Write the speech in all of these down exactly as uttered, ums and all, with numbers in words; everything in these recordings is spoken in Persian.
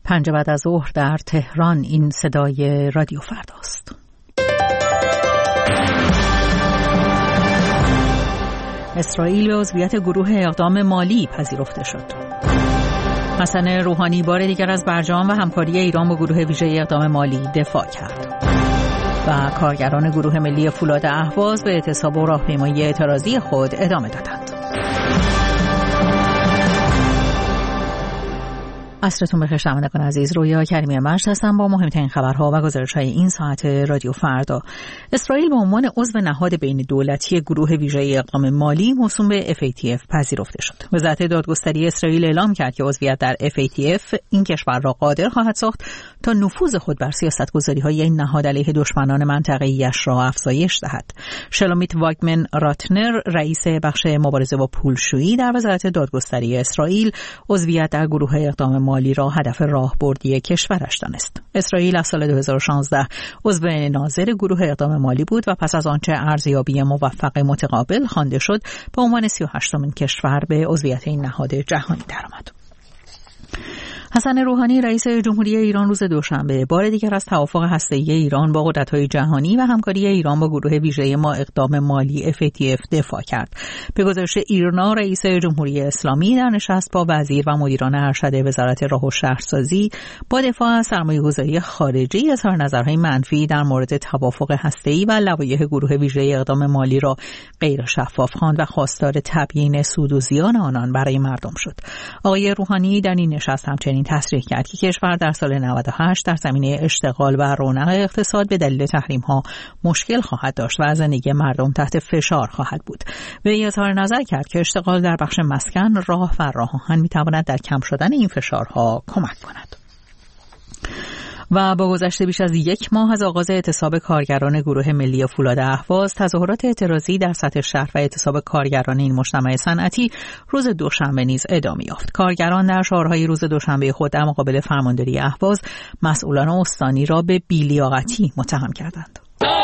پنج بعد از ظهر در تهران. این صدای رادیو فرداست. اسرائیل به عضویت گروه اقدام مالی پذیرفته شد. حسن روحانی بار دیگر از برجام و همکاری ایران با گروه ویژه اقدام مالی دفاع کرد. و کارگران گروه ملی فولاد اهواز به اعتصاب و راهپیمایی اعتراضی خود ادامه دادند. عصرتون بخیر شنوندگان عزیز، رویا کریمی مجد هستم با مهمترین خبرها و گزارش‌های این ساعت رادیو فردا. اسرائیل به عنوان عضو نهاد بین دولتی گروه ویژه اقدام مالی موسوم به اف ای تی اف پذیرفته شد. وزارت دادگستری اسرائیل اعلام کرد که عضویت در اف ای تی اف این کشور را قادر خواهد ساخت تا نفوذ خود بر سیاست‌گذاری‌های این نهاد علیه دشمنان منطقه‌ایش را افزایش دهد. شلومیت واگمن راتنر، رئیس بخش مبارزه با پولشویی در وزارت دادگستری اسرائیل، عضویت در گروه اقدام مالی را هدف راهبردی کشورش دانست. اسرائیل از سال دو هزار و شانزده عضو ناظر گروه اقدام مالی بود و پس از آنچه ارزیابی موفق متقابل خوانده شد، به عنوان سی و هشتمین کشور به عضویت این نهاد جهانی درآمد. حسن روحانی رئیس جمهوری ایران روز دوشنبه بار دیگر از توافق هسته‌ای ایران با قدرت‌های جهانی و همکاری ایران با گروه ویژه ما اقدام مالی اف ای تی اف دفاع کرد. به گزارش ایرنا، رئیس جمهوری اسلامی در نشست با وزیر و مدیران ارشد وزارت راه و شهرسازی با دفاع از سرمایه‌گذاری خارجی اظهار نظرهای منفی در مورد توافق هسته‌ای و لوایح گروه ویژه اقدام مالی را غیر شفاف خواند و خواستار تبیین سود و زیان آنان برای مردم شد. آقای روحانی در این نشست همچنین تصریح کرد که کشور در سال نود و هشت در زمینه اشتغال و رونق اقتصاد به دلیل تحریم‌ها مشکل خواهد داشت و زندگی مردم تحت فشار خواهد بود. وی اظهار نظر کرد که اشتغال در بخش مسکن، راه و راه آهن می‌تواند در کم شدن این فشارها کمک کند. و با گذشت بیش از یک ماه از آغاز اعتصاب کارگران گروه ملی فولاد اهواز، تظاهرات اعتراضی در سطح شهر و اعتصاب کارگران این مجتمع صنعتی روز دوشنبه نیز ادامه یافت. کارگران در شعارهای روز دوشنبه خود در مقابل فرمانداری اهواز مسئولان استانی را به بی‌لیاقتی متهم کردند.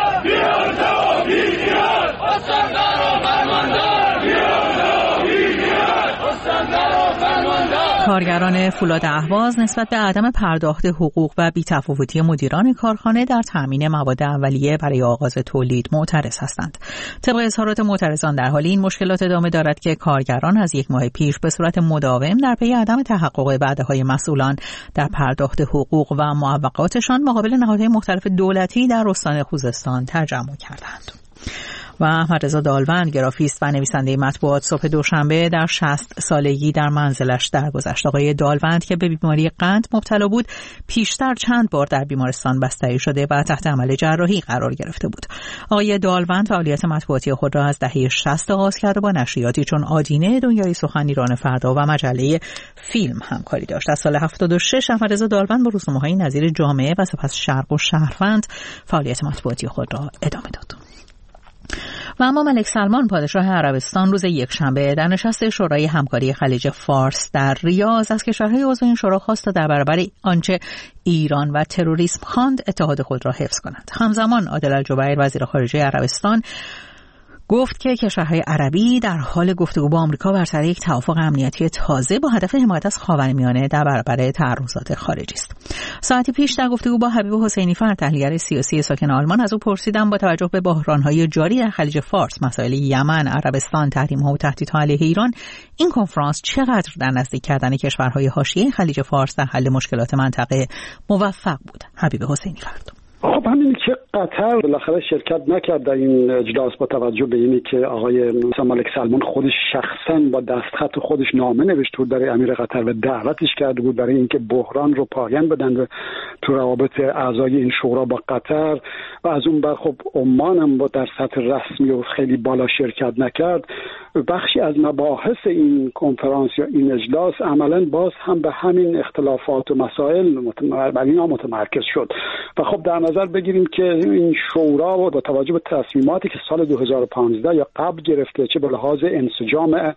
کارگران فولاد اهواز نسبت به عدم پرداخت حقوق و بی‌تفاوتی مدیران کارخانه در تامین مواد اولیه برای آغاز تولید معترض هستند. طبق اظهارات معترضان، در حال این مشکلات ادامه دارد که کارگران از یک ماه پیش به صورت مداوم در پی عدم تحقق وعده‌های مسئولان در پرداخت حقوق و معوقاتشان مقابل نهادهای مختلف دولتی در استان خوزستان تجمع کردند. و احمد رضا دالوند، گرافیست و نویسنده مطبوعات، صبح دوشنبه در شصت سالگی در منزلش درگذشت. آقای دالوند که به بیماری قند مبتلا بود، پیشتر چند بار در بیمارستان بستری شده و تحت عمل جراحی قرار گرفته بود. آقای دالوند فعالیت مطبوعاتی خود را از دهه شصت آغاز کرد و با نشریاتی چون آدینه، دنیای سخن، ایران فردا و مجله فیلم همکاری داشت. از سال هفتاد و شش احمد رضا دالوند با روزنامه‌های نظیر جامعه و سپس شرق و شهروند فعالیت مطبوعاتی خود را ادامه داد. و اما ملک سلمان پادشاه عربستان روز یکشنبه در نشست شورای همکاری خلیج فارس در ریاض از کشورهای عضو این شورا خواست تا در برابر آنچه ایران و تروریسم خواند اتحاد خود را حفظ کنند. همزمان عادل الجبیر وزیر خارجه عربستان گفت که کشورهای عربی در حال گفتگو با آمریکا بر سر یک توافق امنیتی تازه با هدف حمایت از خاورمیانه در برابر تعرضات خارجی است. ساعتی پیش در گفتگو با حبیب حسینی فر، تحلیلگر سیاسی ساکن آلمان، از او پرسیدم با توجه به بحران‌های جاری در خلیج فارس، مسائل یمن، عربستان، تحریم‌ها و تهدیدها علیه ایران، این کنفرانس چقدر در نزدیک کردن کشورهای حاشیه خلیج فارس در حل مشکلات منطقه موفق بود. حبیب حسینی فر: خب همین که قطر بالاخره شرکت نکرد در این اجلاس با توجه به اینی که آقای ملک سلمان خودش شخصا با دستخط خودش نامه نوشته بود برای امیر قطر و دعوتش کرده بود برای اینکه بحران رو پایان بدن و تو روابط اعضای این شورا با قطر، و از اون بر خب عمان هم با در سطح رسمی و خیلی بالا شرکت نکرد. بخشی از مباحث این کنفرانس یا این اجلاس عملاً باز هم به همین اختلافات و مسائل بر اینا متمرکز شد و خب در نظر بگیریم که این شورا و با توجه به تصمیماتی که سال دو هزار و پانزده یا قبل گرفته، چه به لحاظ انسجام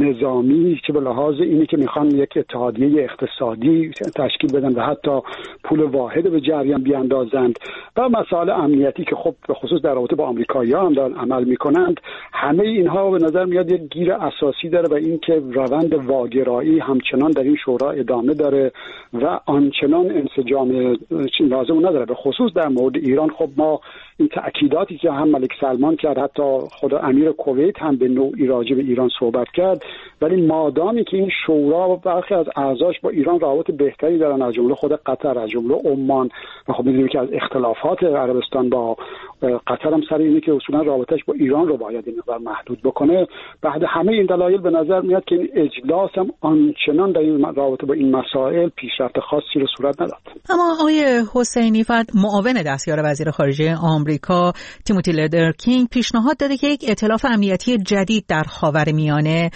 نظامی، چه به لحاظ اینی که میخوان یک اتحادیه اقتصادی تشکیل بدن و حتی پول واحد به جریان بیاندازند و مسائل امنیتی که خب به خصوص در رابطه با آمریکایی‌ها هم دارن عمل میکنند، همه اینها به نظر میاد یک گیر اساسی داره و این که روند واگرایی همچنان در این شورا ادامه داره و آنچنان انسجام لازم نداره. به خصوص در مورد ایران خب ما این تأکیداتی که هم ملک سلمان کرد، حتی خود امیر کویت هم به نوعی راجع به ایران صحبت کرد، ولی مادامی که این شورا و برخی از اعضاش با ایران روابط بهتری دارن، از جمله خود قطر، از جمله عمان، و خب می‌دونیم که از اختلافات عربستان با قطر هم سر اینه که اصولا رابطش با ایران رو باید این مقدار محدود بکنه. بعد همه این دلایل به نظر میاد که این اجلاس هم آنچنان در این رابطه با این مسائل پیشرفت خاصی رو صورت نداد. اما آقای حسینی فقط معاون دستیار وزیر خارجه آمریکا تیموتی لدرکینگ پیشنهاد داده که یک ائتلاف امنیتی جدید در خاورمیانه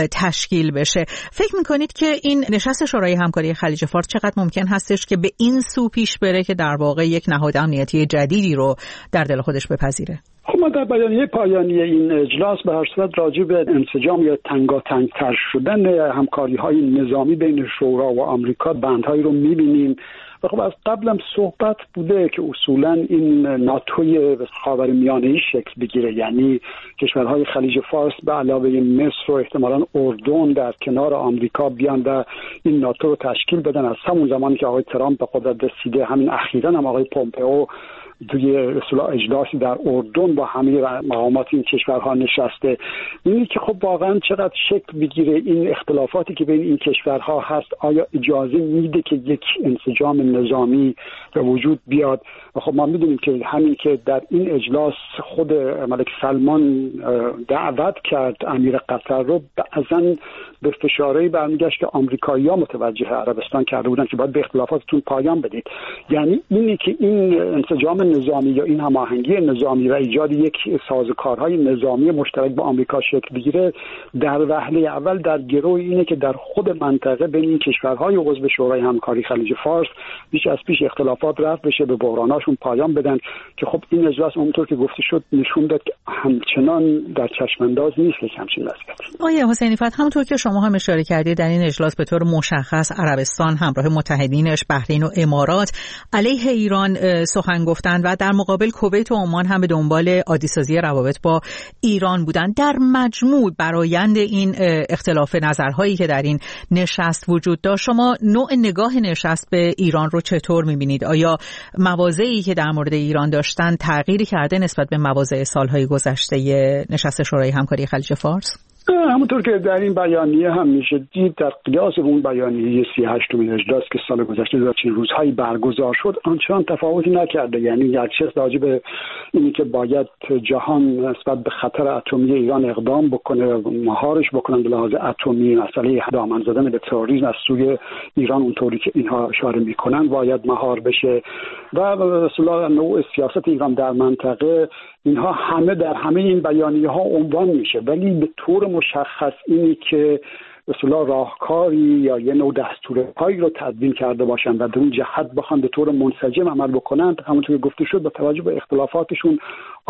تشکیل بشه. فکر میکنید که این نشست شورای همکاری خلیج فارس چقدر ممکن هستش که به این سو پیش بره که در واقع یک نهاد امنیتی جدیدی رو در دل خودش بپذیره؟ خب ما در بیانیه پایانی این اجلاس به هر صورت راجع به انسجام یا تنگاتنگ‌تر شدن همکاری‌های نظامی بین شورا و آمریکا بندهایی رو می‌بینیم و خب از قبلم صحبت بوده که اصولا این ناتوی خاورمیانه‌ای شکل بگیره، یعنی کشورهای خلیج فارس به علاوه مصر و احتمالاً اردن در کنار آمریکا بیان و این ناتو رو تشکیل بدن. از همون زمانی که آقای ترامپ به قدرت رسیده، همین اخیراً هم آقای پومپئو توی اصولا اجلاسی در اردن با همه مقامات این کشورها نشسته. اینی که خب واقعا چقدر شکل بگیره این اختلافاتی که بین این کشورها هست، آیا اجازه میده که یک انسجام نظامی به وجود بیاد؟ و خب ما میدونیم که همین که در این اجلاس خود ملک سلمان دعوت کرد امیر قطر رو، بعضا به فشارهایی برمیگشت که آمریکایی‌ها متوجه عربستان کرده بودن که باید به اختلافاتتون پایان بدید. یعنی اینی که این انسجام نظامی یا این هماهنگی نظامی و ایجاد یک سازوکارهای نظامی مشترک با آمریکا شکل بگیره، در وهله اول در گروه اینه که در خود منطقه بین این کشورهای عضو شورای همکاری خلیج فارس بیش از پیش اختلافات رفع بشه، به بحراناشون پایان بدن، که خب این اجلاس اونطور که گفته شد نشون داد که همچنان در چشمانداز نیست که همچین وضعیتی. آقای حسینی فت، همونطور که شما هم اشاره کردید در این اجلاس به طور مشخص عربستان همراه متحدینش بحرین و امارات علیه ایران سخن گفتند و در مقابل کویت و عمان هم به دنبال عادی‌سازی روابط با ایران بودند. در مجموع برآیند این اختلاف نظرهایی که در این نشست وجود داشت، شما نوع نگاه نشست به ایران رو چطور می‌بینید؟ آیا مواضعی که در مورد ایران داشتن تغییری کرده نسبت به مواضع سالهای گذشته نشست شورای همکاری خلیج فارس؟ همونطور که در این بیانیه هم میشه دید، در قیاس اون بیانیه سی و هشتمین اجلاس که سال گذشته در چند روزهایی برگزار شد آنچنان تفاوتی نکرده. یعنی یکچش راجع به اینی که باید جهان نسبت به خطر اتمی ایران اقدام بکنه، مهارش بکنن به لحاظ اتمی، مسئله دامن زدن به تروریسم از سوی ایران اونطوری که اینها اشاره میکنن باید مهار بشه، و اصلا نوع سیاست ایران در منطقه، اینها همه در همه این بیانیه ها عنوان میشه، ولی به طور مشخص اینی که اصلا راهکاری یا یه نوع دستورهایی رو تدوین کرده باشن و در اون جهت بخوان به طور منسجم عمل بکنند، همونطور که گفته شد با توجه به اختلافاتشون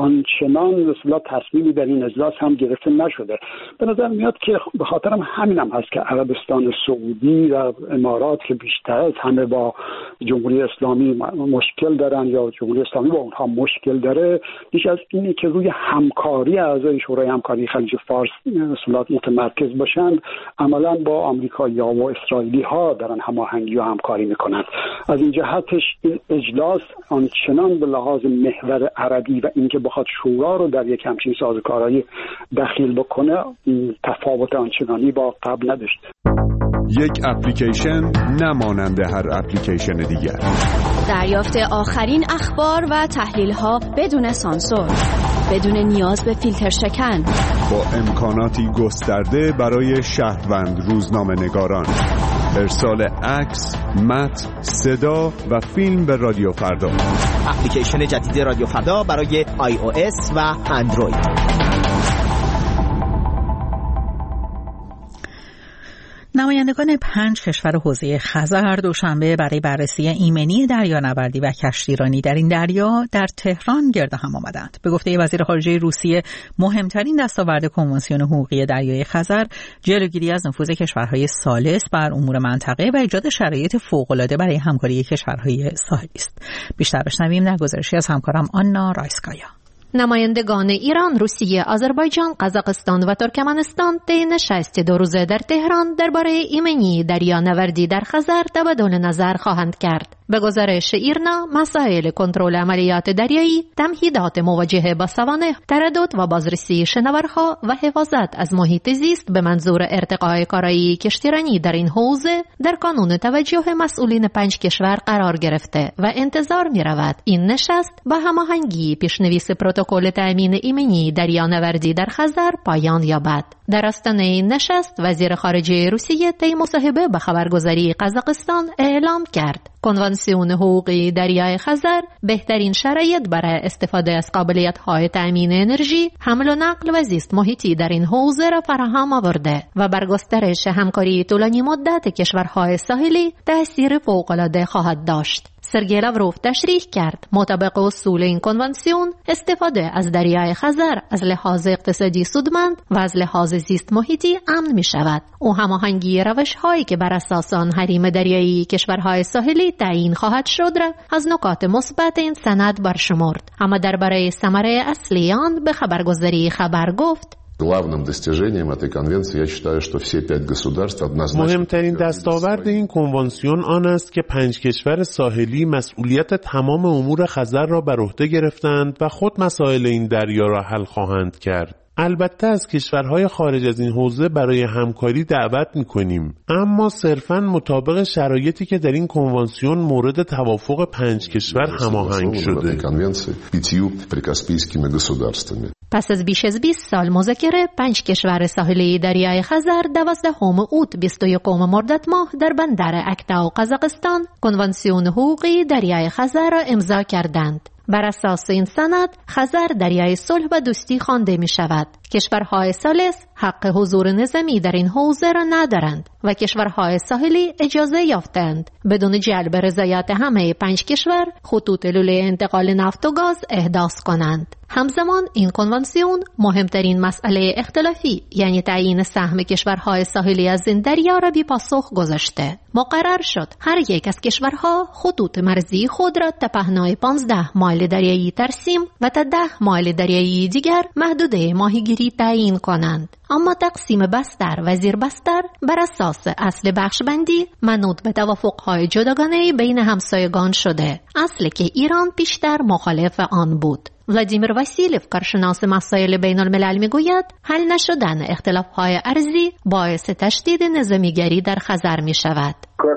آنچنان اصلا تصمیمی در این اجلاس هم گرفته نشده. به نظر میاد که به خاطر هم همین هم هست که عربستان سعودی و امارات که بیشتر از همه با جمهوری اسلامی مشکل دارن یا جمهوری اسلامی با اونها مشکل داره، بیش از اینی که روی همکاری اعضای شورای همکاری خلیج فارس اصلا متمرکز باشن، عملا با آمریکایی‌ها و اسرائیلی‌ها دارن هماهنگی و همکاری میکنن. از این جهتش این اجلاس آنچنان به لحاظ محور عربی و اینکه بخواد شورا رو در یک همچین سازوکارهای دخیل بکنه تفاوت آنچنانی با قبل نداشته. یک اپلیکیشن نماننده هر اپلیکیشن دیگر. دریافت آخرین اخبار و تحلیل‌ها بدون سانسور، بدون نیاز به فیلتر شکن، با امکاناتی گسترده برای شهروند روزنامه‌نگاران. ارسال عکس، متن، صدا و فیلم به رادیو فردا. اپلیکیشن جدید رادیو فردا برای آی او اس و اندروید. نمایندگان پنج کشور حوزه خزر دوشنبه برای بررسی ایمنی دریانوردی و کشتیرانی در این دریا در تهران گرد هم آمدند. به گفته وزیر خارجه روسیه، مهمترین دستاورد کنوانسیون حقوقی دریای خزر جلوگیری از نفوذ کشورهای ثالث بر امور منطقه و ایجاد شرایط فوق‌العاده برای همکاری کشورهای ساحلی است. بیشتر بشنویم در گزارشی از همکارم آنا رایسکایا. نمایندگان ایران، روسیه، آذربایجان، قزاقستان و ترکمنستان طی نشست دو روزه در تهران درباره ایمنی دریانوردی در خزر تبادل نظر خواهند کرد. به گزارش ایرنا، مسائل کنترل عملیات دریایی، تمهیدات مواجهه با سوانح، تردد و بازرسی شناورها و حفاظت از محیط زیست به منظور ارتقاء کارایی کشتیرانی در این حوزه در کانون توجه مسئولین پنج کشور قرار گرفته و انتظار می رود این نشست با هماهنگی پیشنویس پروتکل تأمین ایمنی دریانوردی در خزر پایان یابد. در آستانه این نشست، وزیر خارجه روسیه طی مصاحبه به خبرگزاری قزاقستان اعلام کرد کنوانسیون حقوقی دریای خزر بهترین شرایط برای استفاده از قابلیت‌های تأمین انرژی، حمل و نقل و زیست محیطی در این حوزه را فراهم آورده و بر گسترش همکاری طولانی مدت کشورهای ساحلی تأثیر فوق‌العاده خواهد داشت. سرگئی لاوروف تشریح کرد مطابق اصول این کنوانسیون، استفاده از دریای خزر از لحاظ اقتصادی سودمند و از لحاظ زیست محیطی امن می شود. او هماهنگی روش هایی که بر اساس آن حریم دریایی کشورهای ساحلی تعیین خواهد شد را از نکات مثبت این سند برشمرد. اما درباره ثمره اصلی آن به خبرگزاری خبر گفت: Главным достижением этой конвенции я считаю, что все пять государств однозначно. مهمترین دستاورد این کنوانسیون آن است که پنج کشور ساحلی مسئولیت تمام امور خزر را بر عهده گرفتند و خود مسائل این دریا را حل خواهند کرد. البته از کشورهای خارج از این حوزه برای همکاری دعوت می‌کنیم، اما صرفاً مطابق شرایطی که در این کنوانسیون مورد توافق پنج کشور هماهنگ شده. پس از بیش از بیست سال مذاکره، پنج کشور ساحلی دریای خزر دوازدهم اوت بیست و یکم مرداد ماه در بندر اکتا و قزاقستان کنوانسیون حقوقی دریای خزر را امضا کردند. بر اساس این سند، خزر دریای صلح و دوستی خوانده می شود. کشورهای ثالث حق حضور نظامی در این حوزه را ندارند و کشورهای ساحلی اجازه یافتند بدون جلب رضایت همه پنج کشور خطوط لوله انتقال نفت و گاز احداث کنند. همزمان این کنوانسیون مهمترین مسئله اختلافی، یعنی تعیین سهم کشورهای ساحلی از این دریا را بی پاسخ گذاشته. مقرر شد هر یک از کشورها خطوط مرزی خود را تا پهنای پانزده مایل دریایی ترسیم و تا ده مایل دریایی دیگر محدوده ماهیگیری تعیین کنند. اما تقسیم بستر و زیر بستر بر اساس اصل بخشبندی منوط به توافق‌های جداگانه بین همسایگان شده، اصلی که ایران پیشتر مخالف آن بود. ولادیمیر واسیلیف، کارشناس مسائل بین الملل، میگوید حل نشدن اختلاف‌های ارضی باعث تشدید نظامیگری در خزر می شود.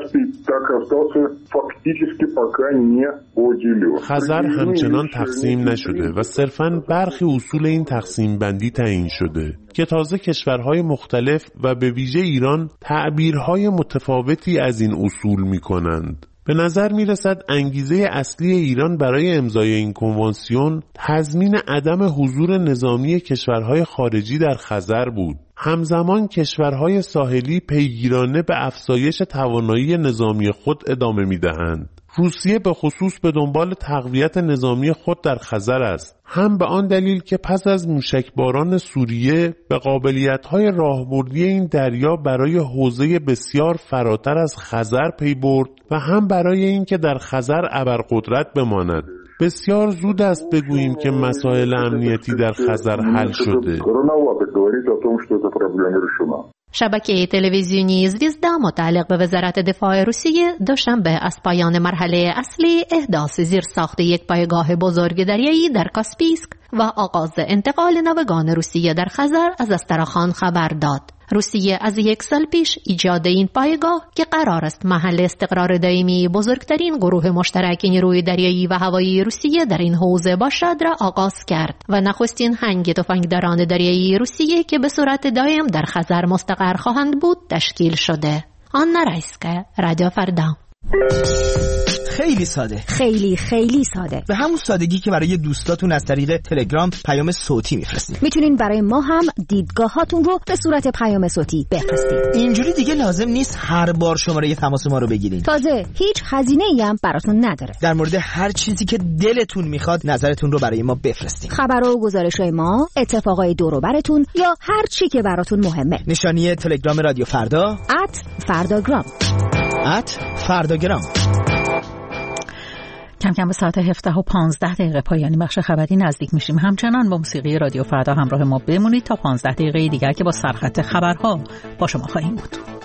خزر همچنان تقسیم نشده و صرفاً برخی اصول این تقسیم بندی تعیین شده که تازه کشورهای مختلف و به ویژه ایران تعبیرهای متفاوتی از این اصول می کنند. به نظر می رسد انگیزه اصلی ایران برای امضای این کنوانسیون تضمین عدم حضور نظامی کشورهای خارجی در خزر بود. همزمان کشورهای ساحلی پیگیرانه به افزایش توانایی نظامی خود ادامه می دهند. روسیه به خصوص به دنبال تقویت نظامی خود در خزر است، هم به آن دلیل که پس از موشکباران سوریه به قابلیت‌های راهبردی این دریا برای حوزه بسیار فراتر از خزر پی برد و هم برای اینکه در خزر ابرقدرت بماند. بسیار زود است بگوییم که مسائل امنیتی در خزر حل شده. شبکه تلویزیونی زویزدا متعلق به وزارت دفاع روسیه دوشنبه از پایان مرحله اصلی احداث زیرساخت یک پایگاه بزرگ دریایی در کاسپیسک و آغاز انتقال ناوگان روسیه در خزر از استراخان خبر داد. روسیه از یک سال پیش ایجاد این پایگاه که قرار است محل استقرار دائمی بزرگترین گروه مشترک نیروی دریایی و هوایی روسیه در این حوزه باشد را آغاز کرد و نخستین هنگ تفنگداران دریایی روسیه که به صورت دائم در خزر مستقر خواهند بود تشکیل شده. آنا رایسکایا، رادیو فردا. خیلی ساده، خیلی خیلی ساده، به همون سادگی که برای دوستاتون از طریق تلگرام پیام صوتی میفرستید. میتونین برای ما هم دیدگاهاتون رو به صورت پیام صوتی بفرستید. اینجوری دیگه لازم نیست هر بار شماره تماس ما رو بگیرید. تازه هیچ هزینه‌ای هم براتون نداره. در مورد هر چیزی که دلتون میخواد نظرتون رو برای ما بفرستید. خبر و گزارش‌های ما، اتفاقای دور و براتون یا هر چی که براتون مهمه. نشانی تلگرام رادیو فردا ات فرداگرام ات فرداگرام. کم کم به ساعت هفده و پانزده دقیقه پایانی بخش خبری نزدیک میشیم. همچنان با موسیقی رادیو فردا همراه ما بمونید تا پانزده دقیقه دیگر که با سرخط خبرها با شما خواهیم بود.